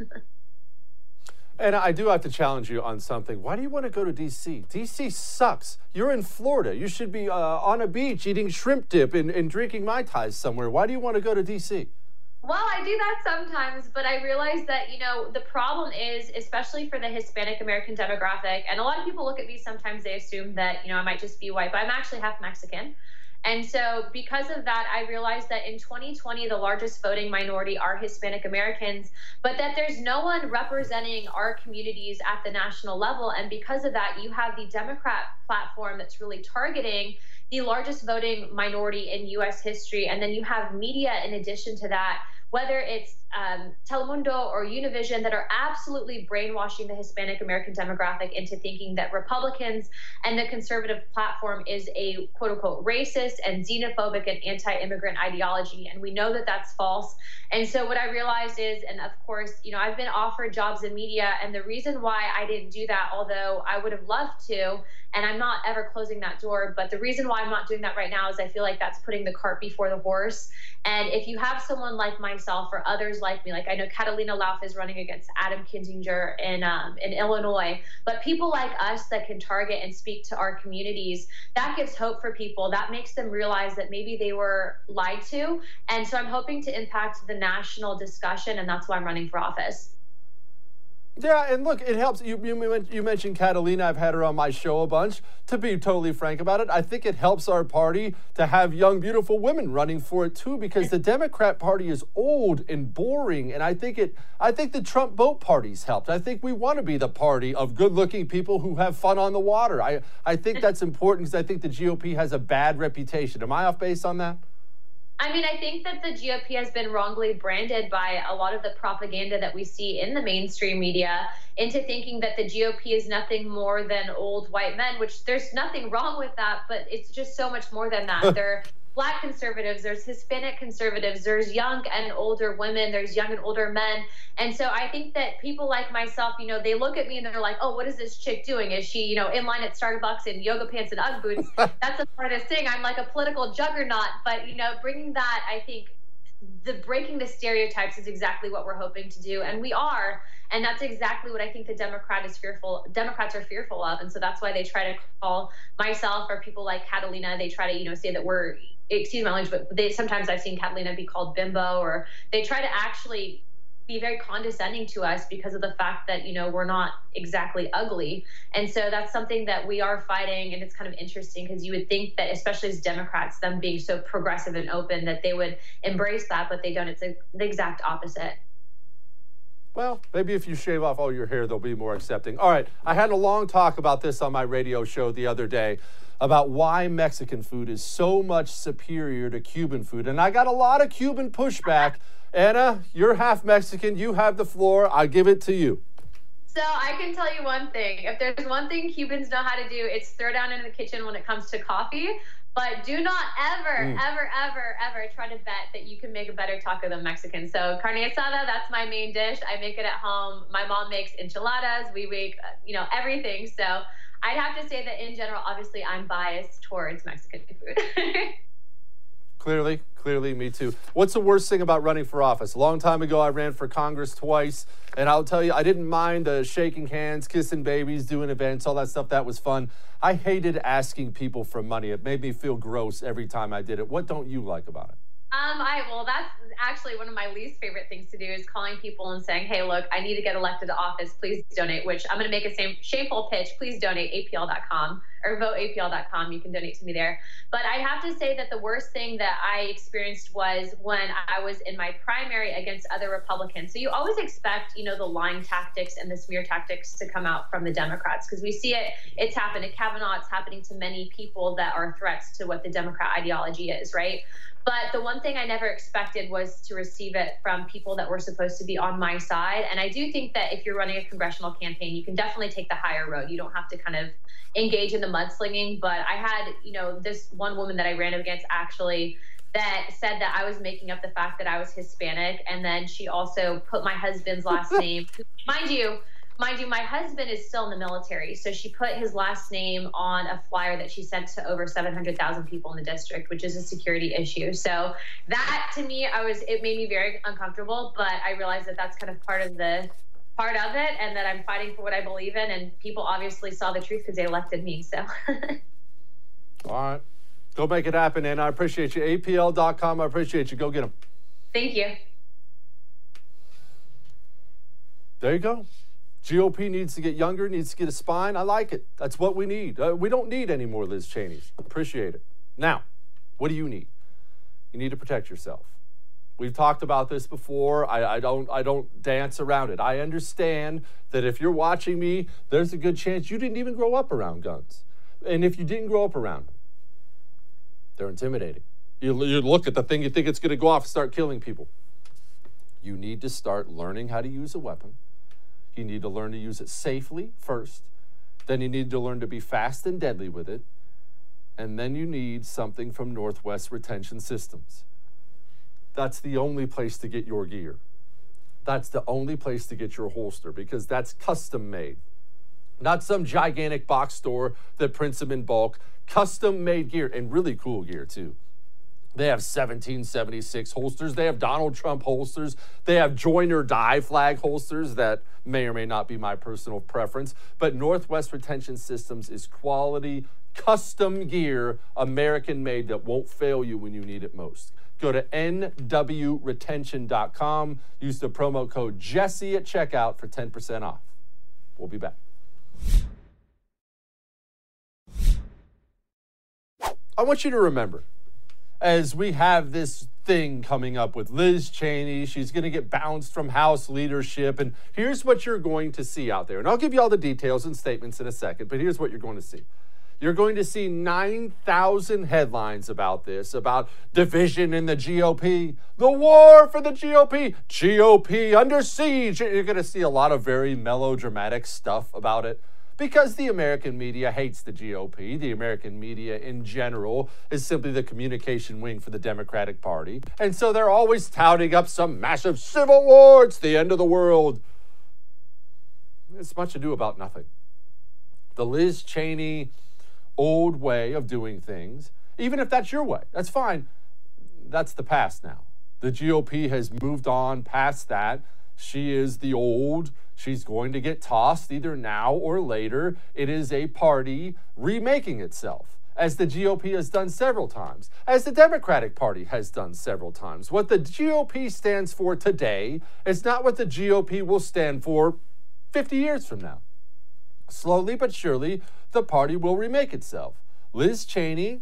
S12: And I do have to challenge you on something. Why do you want to go to D.C.? D.C. sucks. You're in Florida. You should be on a beach eating shrimp dip and drinking Mai Tais somewhere. Why do you want to go to D.C.?
S3: Well, I do that sometimes, but I realize that, the problem is, especially for the Hispanic American demographic, and a lot of people look at me sometimes, they assume that, I might just be white, but I'm actually half Mexican. And so because of that, I realized that in 2020, the largest voting minority are Hispanic Americans, but that there's no one representing our communities at the national level. And because of that, you have the Democrat platform that's really targeting the largest voting minority in U.S. history. And then you have media in addition to that, whether it's Telemundo or Univision, that are absolutely brainwashing the Hispanic American demographic into thinking that Republicans and the conservative platform is a quote unquote racist and xenophobic and anti-immigrant ideology. And we know that that's false. And so what I realized is, and of course, I've been offered jobs in media, and the reason why I didn't do that, although I would have loved to, and I'm not ever closing that door, but the reason why I'm not doing that right now is I feel like that's putting the cart before the horse. And if you have someone like myself or others like me, like I know Catalina Lauf is running against Adam Kinzinger in Illinois, but people like us that can target and speak to our communities, that gives hope for people. That makes them realize that maybe they were lied to. And so I'm hoping to impact the national discussion, and that's why I'm running for office.
S12: Yeah, and look, it helps. You mentioned Catalina. I've had her on my show a bunch. To be totally frank about it, I think it helps our party to have young, beautiful women running for it too, because the Democrat Party is old and boring. And I think the Trump boat party's helped. I think we want to be the party of good-looking people who have fun on the water. I think that's important, because I think the GOP has a bad reputation. Am I off base on that?
S3: I mean, I think that the GOP has been wrongly branded by a lot of the propaganda that we see in the mainstream media into thinking that the GOP is nothing more than old white men, which there's nothing wrong with that, but it's just so much more than that. They're Black conservatives, there's Hispanic conservatives, there's young and older women, there's young and older men. And so I think that people like myself, they look at me and they're like, oh, what is this chick doing? Is she, in line at Starbucks in yoga sweatpants and Ugg boots. That's the part of this thing. I'm like a political juggernaut, but bringing that, I think breaking the stereotypes is exactly what we're hoping to do, and we are. And that's exactly what I think the Democrats are fearful of. And so that's why they try to call myself or people like Catalina, they try to, say that we're, excuse my language, but sometimes I've seen Catalina be called bimbo, or they try to actually be very condescending to us because of the fact that, we're not exactly ugly. And so that's something that we are fighting. And it's kind of interesting because you would think that, especially as Democrats, them being so progressive and open, that they would embrace that, but they don't. It's the exact opposite.
S12: Well, maybe if you shave off all your hair, they'll be more accepting. All right, I had a long talk about this on my radio show the other day, about why Mexican food is so much superior to Cuban food. And I got a lot of Cuban pushback. Anna, you're half Mexican. You have the floor. I give it to you.
S3: So I can tell you one thing. If there's one thing Cubans know how to do, it's throw down in the kitchen when it comes to coffee. But do not ever try to bet that you can make a better taco than Mexican. So carne asada, that's my main dish. I make it at home. My mom makes enchiladas. We make, everything. So I'd have to say that in general, obviously, I'm biased towards Mexican food.
S12: Clearly, me too. What's the worst thing about running for office? A long time ago, I ran for Congress twice, and I'll tell you, I didn't mind shaking hands, kissing babies, doing events, all that stuff. That was fun. I hated asking people for money. It made me feel gross every time I did it. What don't you like about it?
S3: Well, that's actually one of my least favorite things to do is calling people and saying, hey, look, I need to get elected to office. Please donate, which I'm going to make a shameful pitch. Please donate APL.com or voteapl.com. You can donate to me there. But I have to say that the worst thing that I experienced was when I was in my primary against other Republicans. So you always expect, the lying tactics and the smear tactics to come out from the Democrats because we see it. It's happened to Kavanaugh. It's happening to many people that are threats to what the Democrat ideology is, right? But the one thing I never expected was to receive it from people that were supposed to be on my side. And I do think that if you're running a congressional campaign, you can definitely take the higher road. You don't have to kind of engage in the mudslinging. But I had, this one woman that I ran against actually that said that I was making up the fact that I was Hispanic. And then she also put my husband's last name. Mind you, my husband is still in the military. So she put his last name on a flyer that she sent to over 700,000 people in the district, which is a security issue. So that to me, it made me very uncomfortable, but I realized that that's kind of part of it and that I'm fighting for what I believe in. And people obviously saw the truth because they elected me. So.
S12: All right. Go make it happen, and I appreciate you. APL.com, I appreciate you. Go get them.
S3: Thank you.
S12: There you go. GOP needs to get younger, needs to get a spine. I like it. That's what we need. We don't need any more Liz Cheneys. Appreciate it. Now, what do you need? You need to protect yourself. We've talked about this before. I don't dance around it. I understand that if you're watching me, there's a good chance you didn't even grow up around guns. And if you didn't grow up around them, they're intimidating. You look at the thing, you think it's going to go off and start killing people. You need to start learning how to use a weapon. You need to learn to use it safely first. Then you need to learn to be fast and deadly with it. And then you need something from Northwest Retention Systems. That's the only place to get your gear. That's the only place to get your holster because that's custom made. Not some gigantic box store that prints them in bulk. Custom made gear and really cool gear too. They have 1776 holsters. They have Donald Trump holsters. They have join or die flag holsters that may or may not be my personal preference. But Northwest Retention Systems is quality, custom gear, American made that won't fail you when you need it most. Go to nwretention.com. Use the promo code Jesse at checkout for 10% off. We'll be back. I want you to remember, as we have this thing coming up with Liz Cheney, she's going to get bounced from House leadership. And here's what you're going to see out there. And I'll give you all the details and statements in a second, but here's what you're going to see. You're going to see 9,000 headlines about this, about division in the GOP, the war for the GOP, GOP under siege. You're going to see a lot of very melodramatic stuff about it. Because the American media hates the GOP. The American media in general is simply the communication wing for the Democratic Party. And so they're always touting up some massive civil war. It's the end of the world. It's much ado about nothing. The Liz Cheney old way of doing things, even if that's your way, that's fine. That's the past now. The GOP has moved on past that. She is the old. She's going to get tossed either now or later. It is a party remaking itself, as the GOP has done several times, as the Democratic Party has done several times. What the GOP stands for today is not what the GOP will stand for 50 years from now. Slowly but surely, the party will remake itself. Liz Cheney's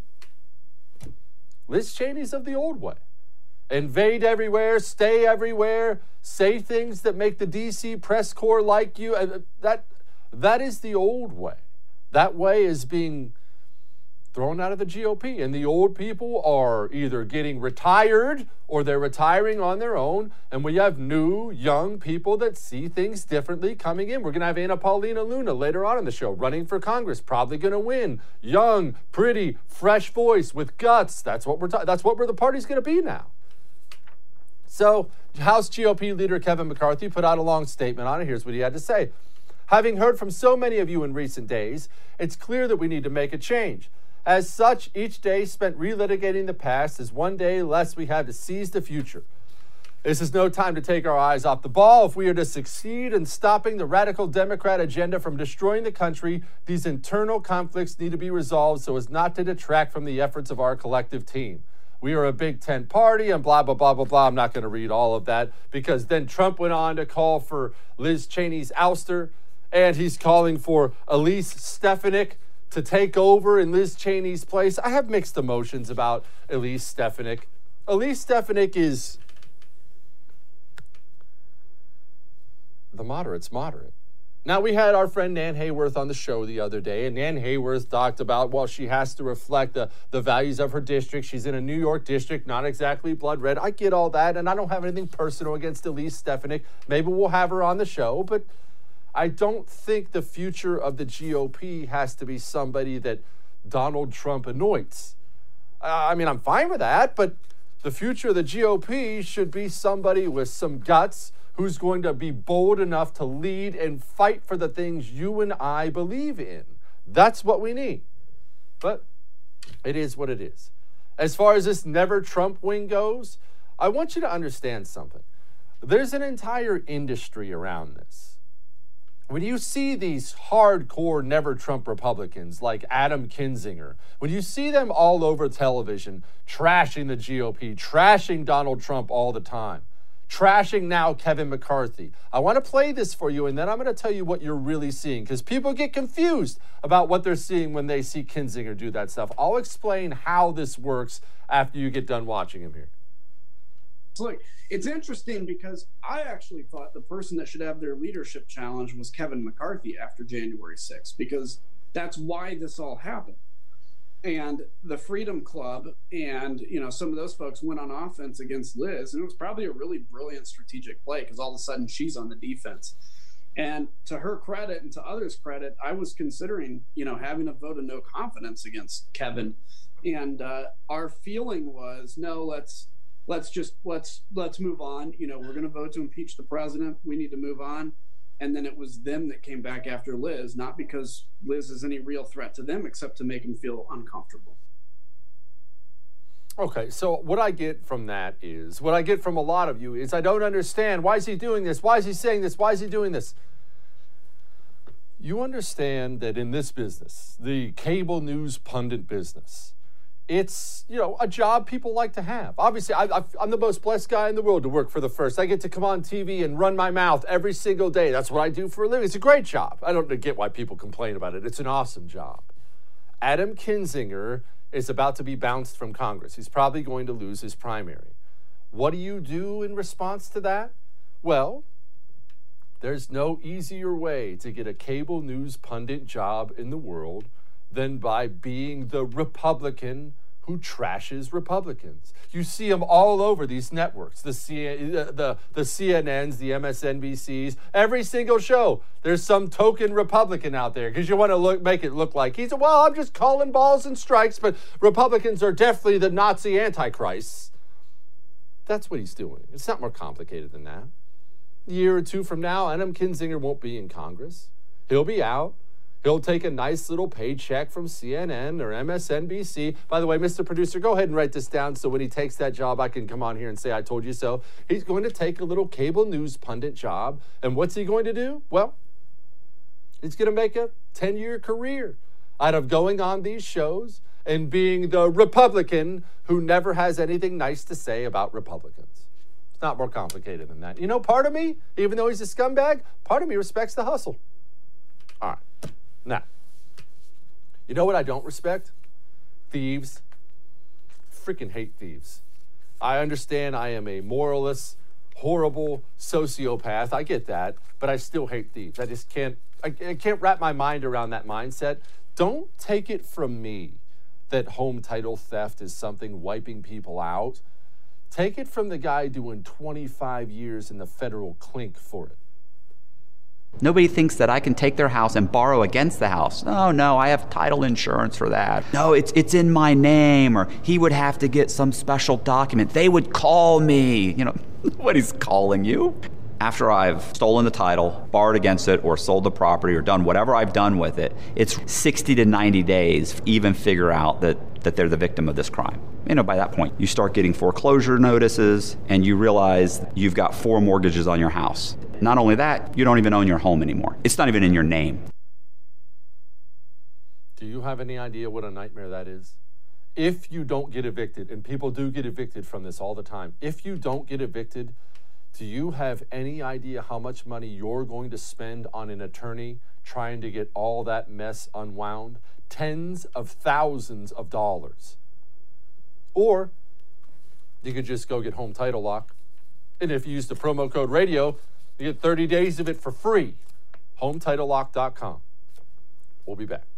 S12: of the old way. Invade everywhere, stay everywhere, say things that make the DC press corps like you. That is the old way. That way is being thrown out of the GOP. And the old people are either getting retired or they're retiring on their own. And we have new, young people that see things differently coming in. We're going to have Anna Paulina Luna later on in the show, running for Congress, probably going to win. Young, pretty, fresh voice with guts. That's what the party's going to be now. So House GOP leader Kevin McCarthy put out a long statement on it. Here's what he had to say. Having heard from so many of you in recent days, it's clear that we need to make a change. As such, each day spent relitigating the past is one day less we have to seize the future. This is no time to take our eyes off the ball. If we are to succeed in stopping the radical Democrat agenda from destroying the country, these internal conflicts need to be resolved so as not to detract from the efforts of our collective team. we are a big tent party and blah, blah, blah, blah, blah. I'm not going to read all of that because then Trump went on to call for Liz Cheney's ouster, and he's calling for Elise Stefanik to take over in Liz Cheney's place. I have mixed emotions about Elise Stefanik. Elise Stefanik is the moderate's moderate. Now, we had our friend Nan Hayworth on the show the other day, and Nan Hayworth talked about, well, she has to reflect the values of her district. She's in a New York district, not exactly blood red. I get all that, and I don't have anything personal against Elise Stefanik. Maybe we'll have her on the show, but I don't think the future of the GOP has to be somebody that Donald Trump anoints. I mean, I'm fine with that, but the future of the GOP should be somebody with some guts, who's going to be bold enough to lead and fight for the things you and I believe in. That's what we need. But it is what it is. As far as this Never Trump wing goes, I want you to understand something. There's an entire industry around this. When you see these hardcore Never Trump Republicans like Adam Kinzinger, when you see them all over television trashing the GOP, trashing Donald Trump all the time, trashing now Kevin McCarthy. I want to play this for you, and then I'm going to tell you what you're really seeing, because people get confused about what they're seeing when they see Kinzinger do that stuff. I'll explain how this works after you get done watching him here.
S2: Look, it's interesting because I actually thought the person that should have their leadership challenge was Kevin McCarthy after January 6th, because that's why this all happened. And the Freedom Club and, some of those folks went on offense against Liz, and it was probably a really brilliant strategic play because all of a sudden she's on the defense. And to her credit and to others' credit, I was considering, having a vote of no confidence against Kevin. And our feeling was, no, let's move on. We're going to vote to impeach the president. We need to move on. And then it was them that came back after Liz, not because Liz is any real threat to them, except to make them feel uncomfortable.
S12: Okay, so what I get from that is, what I get from a lot of you is, I don't understand. Why is he doing this? Why is he saying this? Why is he doing this? You understand that in this business, the cable news pundit business, it's, a job people like to have. Obviously, I'm the most blessed guy in the world to work for The First. I get to come on TV and run my mouth every single day. That's what I do for a living. It's a great job. I don't get why people complain about it. It's an awesome job. Adam Kinzinger is about to be bounced from Congress. He's probably going to lose his primary. What do you do in response to that? Well, there's no easier way to get a cable news pundit job in the world than by being the Republican who trashes Republicans. You see them all over these networks, the CNNs, the MSNBCs, every single show. There's some token Republican out there because you want to make it look like I'm just calling balls and strikes, but Republicans are definitely the Nazi antichrists. That's what he's doing. It's not more complicated than that. A year or two from now, Adam Kinzinger won't be in Congress. He'll be out. He'll take a nice little paycheck from CNN or MSNBC. By the way, Mr. Producer, go ahead and write this down so when he takes that job, I can come on here and say, I told you so. He's going to take a little cable news pundit job. And what's he going to do? Well, he's going to make a 10-year career out of going on these shows and being the Republican who never has anything nice to say about Republicans. It's not more complicated than that. Part of me, even though he's a scumbag, part of me respects the hustle. All right. Now, you know what I don't respect? Thieves. Freaking hate thieves. I understand I am a moralist, horrible sociopath. I get that, but I still hate thieves. I can't wrap my mind around that mindset. Don't take it from me that home title theft is something wiping people out. Take it from the guy doing 25 years in the federal clink for it.
S22: Nobody thinks that I can take their house and borrow against the house. Oh, no, I have title insurance for that. No, it's in my name, or he would have to get some special document. They would call me. Nobody's calling you. After I've stolen the title, borrowed against it, or sold the property, or done whatever I've done with it, it's 60 to 90 days to even figure out that they're the victim of this crime. By that point, you start getting foreclosure notices, and you realize you've got 4 mortgages on your house. Not only that, you don't even own your home anymore. It's not even in your name.
S12: Do you have any idea what a nightmare that is? if you don't get evicted, and people do get evicted from this all the time, if you don't get evicted, do you have any idea how much money you're going to spend on an attorney trying to get all that mess unwound? Tens of thousands of dollars. Or you could just go get Home Title Lock. And if you use the promo code radio, you get 30 days of it for free. HomeTitleLock.com. We'll be back.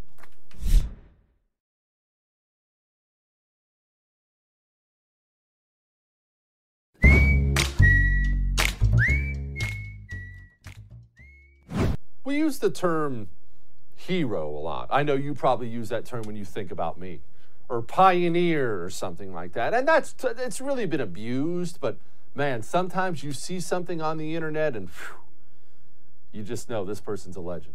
S12: We use the term hero a lot. I know you probably use that term when you think about me. Or pioneer or something like that. And it's really been abused, but man, sometimes you see something on the internet and you just know this person's a legend.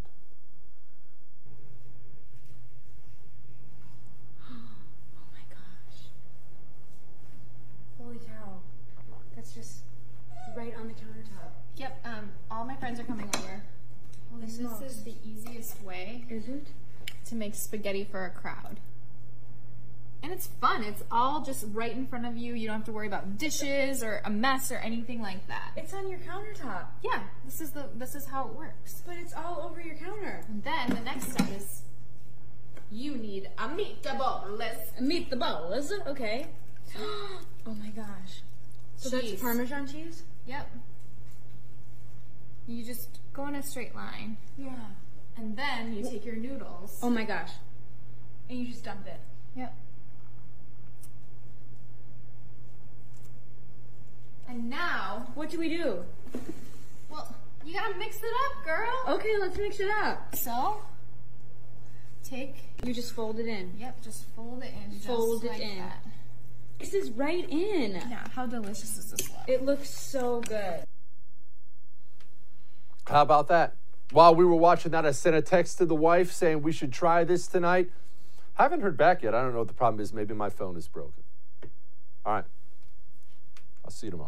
S4: Oh my gosh. Holy cow. That's just right on the countertop.
S6: Yep, all my friends are coming over. This is the easiest way to make spaghetti for a crowd. And it's fun. It's all just right in front of you. You don't have to worry about dishes or a mess or anything like that.
S4: It's on your countertop.
S6: Yeah, this is how it works.
S4: But it's all over your counter.
S6: And then the next step is you need a meatballs.
S4: Meatballs? Okay. Oh my gosh. So
S6: cheese.
S4: That's Parmesan cheese?
S6: Yep. You just go in a straight line.
S4: Yeah.
S6: And then you take your noodles.
S4: Oh my gosh.
S6: And you just dump it. Yep. And now...
S4: What do we do?
S6: Well, you gotta mix it up, girl.
S4: Okay, let's mix it up.
S6: So,
S4: you just fold it in.
S6: Yep, just fold it in.
S4: Fold it in.
S6: That.
S4: This is right in.
S6: Yeah, how delicious is this look?
S4: It looks so good.
S12: How about that? While we were watching that, I sent a text to the wife saying we should try this tonight. I haven't heard back yet. I don't know what the problem is. Maybe my phone is broken. All right. I'll see you tomorrow.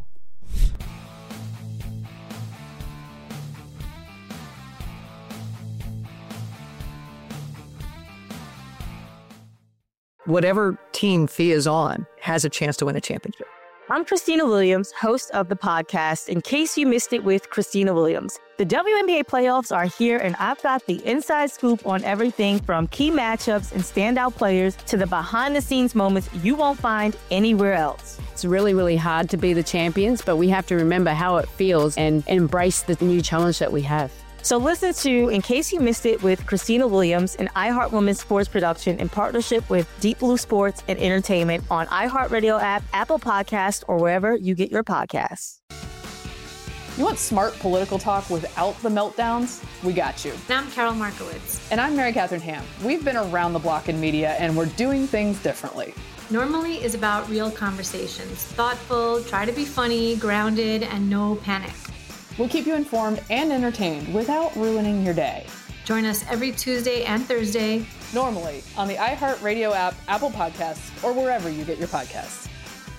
S23: Whatever team Fee is on has a chance to win a championship.
S24: I'm Christina Williams, host of the podcast, In Case You Missed It with Christina Williams. The WNBA playoffs are here, and I've got the inside scoop on everything from key matchups and standout players to the behind-the-scenes moments you won't find anywhere else.
S25: It's really, really hard to be the champions, but we have to remember how it feels and embrace the new challenge that we have.
S24: So listen to In Case You Missed It with Christina Williams, an iHeart Women's sports production in partnership with Deep Blue Sports and Entertainment on iHeartRadio app, Apple Podcasts, or wherever you get your podcasts.
S5: You want smart political talk without the meltdowns? We got you.
S26: And I'm Carol Markowitz.
S5: And I'm Mary Catherine Ham. We've been around the block in media, and we're doing things differently.
S26: Normally is about real conversations. Thoughtful, try to be funny, grounded, and no panic.
S5: We'll keep you informed and entertained without ruining your day.
S26: Join us every Tuesday and Thursday.
S5: Normally on the iHeartRadio app, Apple Podcasts, or wherever you get your podcasts.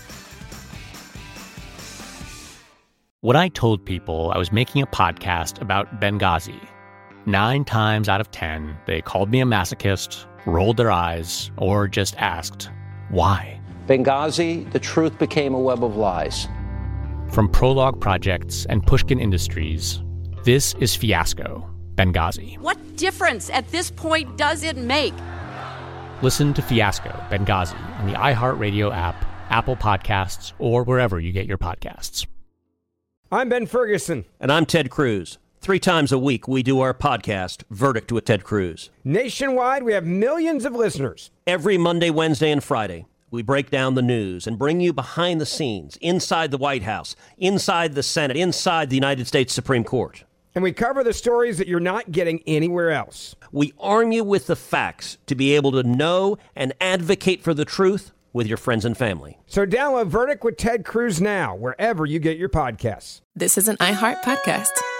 S7: What I told people I was making a podcast about Benghazi. 9 times out of 10, they called me a masochist, rolled their eyes, or just asked, why?
S8: Benghazi, the truth became a web of lies.
S7: From Prologue Projects and Pushkin Industries, this is Fiasco, Benghazi.
S9: What difference at this point does it make?
S7: Listen to Fiasco, Benghazi on the iHeartRadio app, Apple Podcasts, or wherever you get your podcasts.
S10: I'm Ben Ferguson.
S11: And I'm Ted Cruz. 3 times a week, we do our podcast, Verdict with Ted Cruz.
S10: Nationwide, we have millions of listeners.
S11: Every Monday, Wednesday, and Friday, we break down the news and bring you behind the scenes, inside the White House, inside the Senate, inside the United States Supreme Court.
S10: And we cover the stories that you're not getting anywhere else.
S11: We arm you with the facts to be able to know and advocate for the truth with your friends and family.
S10: So download Verdict with Ted Cruz now, wherever you get your podcasts.
S27: This is an iHeart podcast.